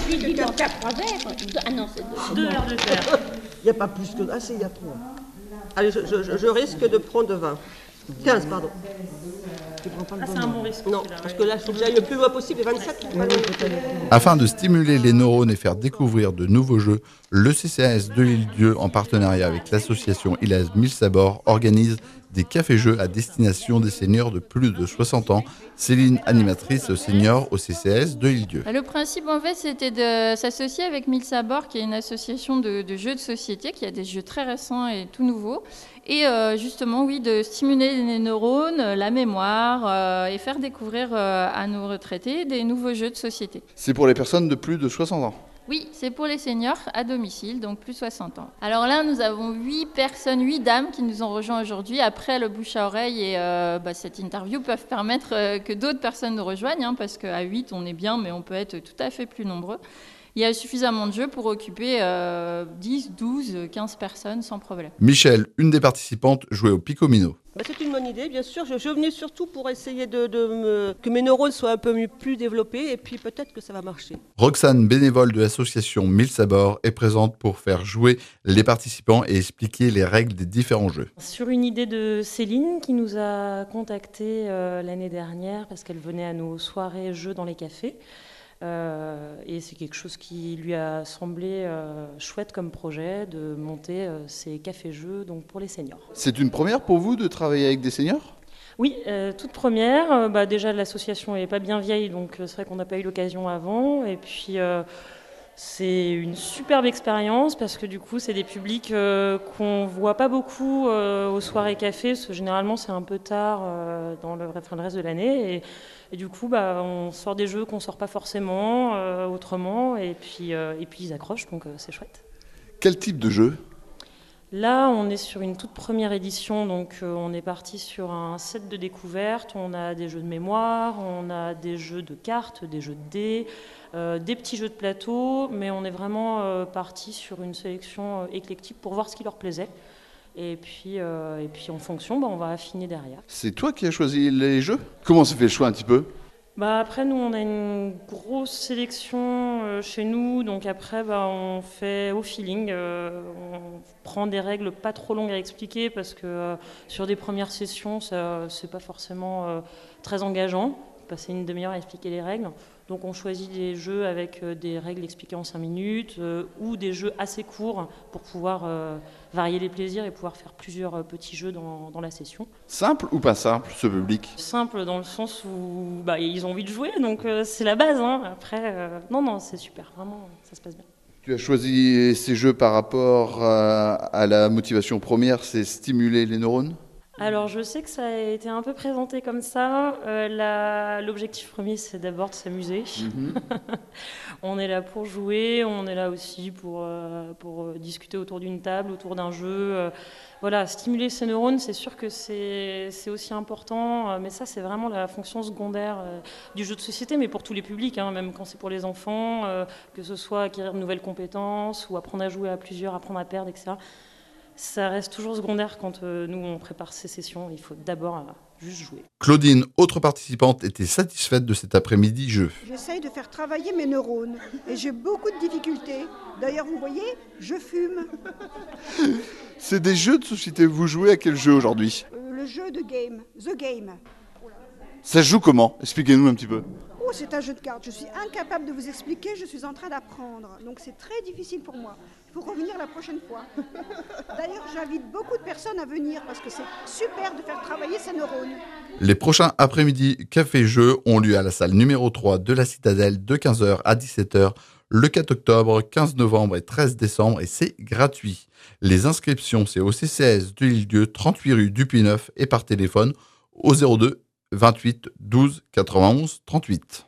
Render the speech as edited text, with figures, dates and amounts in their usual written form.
Il doit faire 3 verres. Ah non, c'est 2. 2 verres de terre. Il n'y a pas plus que... Ah si, il y a 3. Allez, je risque de prendre 20. 15, pardon. Ah, c'est un bon risque. Non, parce que là, il faut que j'aille le plus loin possible, et 27. Afin de stimuler les neurones et faire découvrir de nouveaux jeux, le CCAS de l'Île-Dieu, en partenariat avec l'association ILAS 1000 Sabords, organise des cafés-jeux à destination des seniors de plus de 60 ans. Céline, animatrice senior au CCAS de l'Île-Dieu. Le principe, en fait, c'était de s'associer avec 1000 Sabords, qui est une association de jeux de société, qui a des jeux très récents et tout nouveaux. Et justement, oui, de stimuler les neurones, la mémoire, et faire découvrir à nos retraités des nouveaux jeux de société. C'est pour les personnes de plus de 60 ans. Oui, c'est pour les seniors à domicile, donc plus 60 ans. Alors là, nous avons 8 dames qui nous ont rejoints aujourd'hui. Après, le bouche à oreille et cette interview peuvent permettre que d'autres personnes nous rejoignent, parce qu'à 8, on est bien, mais on peut être tout à fait plus nombreux. Il y a suffisamment de jeux pour occuper 10, 12, 15 personnes sans problème. Michel, une des participantes, jouait au Picomino. C'est une bonne idée, bien sûr. Je venais surtout pour essayer que mes neurones soient un peu plus développés, et puis peut-être que ça va marcher. Roxane, bénévole de l'association 1000 Sabords, est présente pour faire jouer les participants et expliquer les règles des différents jeux. Sur une idée de Céline qui nous a contactés l'année dernière parce qu'elle venait à nos soirées jeux dans les cafés. Et c'est quelque chose qui lui a semblé chouette comme projet de monter ces cafés-jeux donc pour les seniors. C'est une première pour vous de travailler avec des seniors ? Oui, toute première. Déjà, l'association n'est pas bien vieille, donc c'est vrai qu'on n'a pas eu l'occasion avant. Et puis, c'est une superbe expérience parce que du coup, c'est des publics qu'on ne voit pas beaucoup aux soirées café, parce que généralement, c'est un peu tard dans le reste de l'année. Et du coup, on sort des jeux qu'on ne sort pas forcément autrement, et puis ils accrochent, donc c'est chouette. Quel type de jeu ? Là, on est sur une toute première édition, donc on est parti sur un set de découverte. On a des jeux de mémoire, on a des jeux de cartes, des jeux de dés, des petits jeux de plateau, mais on est vraiment parti sur une sélection éclectique pour voir ce qui leur plaisait. Et puis en fonction, on va affiner derrière. C'est toi qui as choisi les jeux ? Comment se fait le choix un petit peu ? Après, nous, on a une grosse sélection chez nous. Donc après, on fait au feeling. On prend des règles pas trop longues à expliquer parce que sur des premières sessions, c'est pas forcément très engageant. Passer une demi-heure à expliquer les règles. Donc on choisit des jeux avec des règles expliquées en 5 minutes ou des jeux assez courts pour pouvoir varier les plaisirs et pouvoir faire plusieurs petits jeux dans la session. Simple ou pas simple, ce public ? Simple dans le sens où ils ont envie de jouer, donc c'est la base. Après, non, c'est super, vraiment, ça se passe bien. Tu as choisi ces jeux par rapport à la motivation première, c'est stimuler les neurones ? Alors, je sais que ça a été un peu présenté comme ça. L'objectif premier, c'est d'abord de s'amuser. On est là pour jouer, on est là aussi pour discuter autour d'une table, autour d'un jeu. Stimuler ses neurones, c'est sûr que c'est aussi important. Mais ça, c'est vraiment la fonction secondaire du jeu de société, mais pour tous les publics, même quand c'est pour les enfants, que ce soit acquérir de nouvelles compétences ou apprendre à jouer à plusieurs, apprendre à perdre, etc. Ça reste toujours secondaire quand nous, on prépare ces sessions. Il faut d'abord juste jouer. Claudine, autre participante, était satisfaite de cet après-midi jeu. J'essaye de faire travailler mes neurones et j'ai beaucoup de difficultés. D'ailleurs, vous voyez, je fume. C'est des jeux de société. Vous jouez à quel jeu aujourd'hui ? Le jeu de game, The Game. Ça se joue comment ? Expliquez-nous un petit peu. Oh, c'est un jeu de cartes. Je suis incapable de vous expliquer, je suis en train d'apprendre. Donc c'est très difficile pour moi. Il faut revenir la prochaine fois. D'ailleurs, j'invite beaucoup de personnes à venir parce que c'est super de faire travailler ses neurones. Les prochains après-midi café-jeux ont lieu à la salle numéro 3 de la Citadelle de 15h à 17h le 4 octobre, 15 novembre et 13 décembre et c'est gratuit. Les inscriptions, c'est au CCAS de l'Île-Dieu, 38 rue du Puy-Neuf et par téléphone au 02 28 12 91 38.